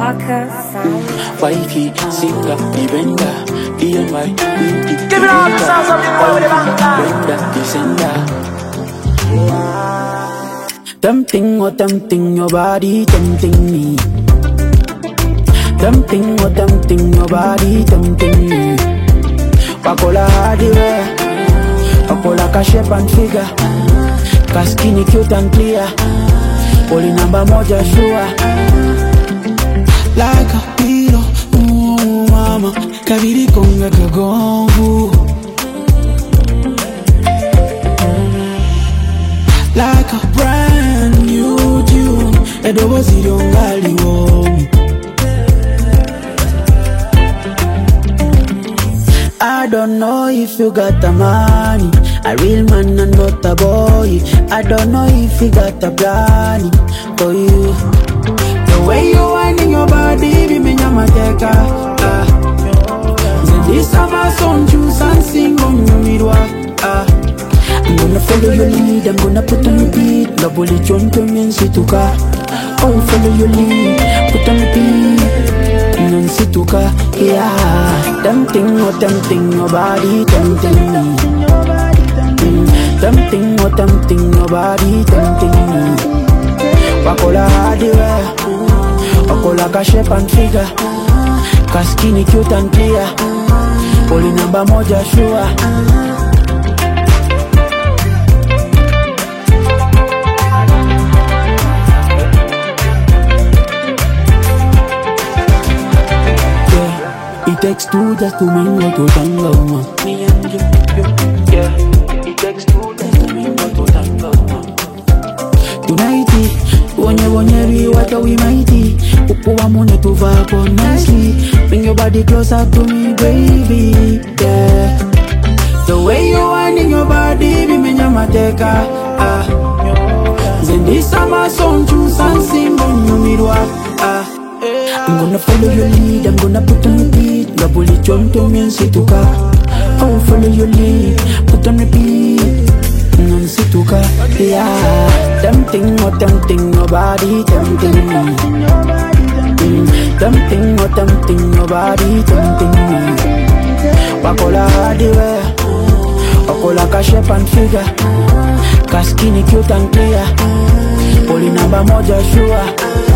Walker Sound. Wifey, singer, the bender, DMY, beauty. Give it all the sounds of the boy with the banga. Bender, the sender. Tempting, oh tempting, your body tempting me. Tempting, oh tempting, your body tempting me. Pakola hardware, pakola ka shape and figure, ka skinny cute and clear. Poli namba moja sure. Like a pillow, mama, kabiri konga kagongu. Like a brand new tune, edobo ziliongali womu. I don't know if you got the money, a real man and not a boy. I don't know if you got the plan for you. The way you whining your body, be me nyamateka. This summer song, choose and sing on your midwa. I'm gonna follow your lead, I'm gonna put on the beat. Nobody jump to me and situka. Oh, follow your lead, put on the beat. Nansituka, yeah. Tempting, oh tempting, your body tempting me. Tempting, oh tempting, your body tempting me. Pakola hardware, pakola ka shape and figure, ka skinny cute and clear. Poli namba moja sure. It takes two just to mingle to tango, ma. Me and you, yeah. It takes two just to mingle to tango, ma. Tonight, wonye we what we mighty. Upo mone to vibe on nicely. Bring your body closer to me, baby, yeah. The way you whining your body, be me nyamateka. Then this summer song, choose and sing on your midwa. I'm gonna follow your lead, I'm gonna put on the beat. Nobody jump to me and situka. Oh, follow your lead, put on the beat. And situka, yeah. Tempting, oh tempting, your body tempting me. Tempting, oh tempting, your body tempting me. Pakola hardware, pakola ka shape and figure, ka skinny cute and clear. Poli namba moja sure.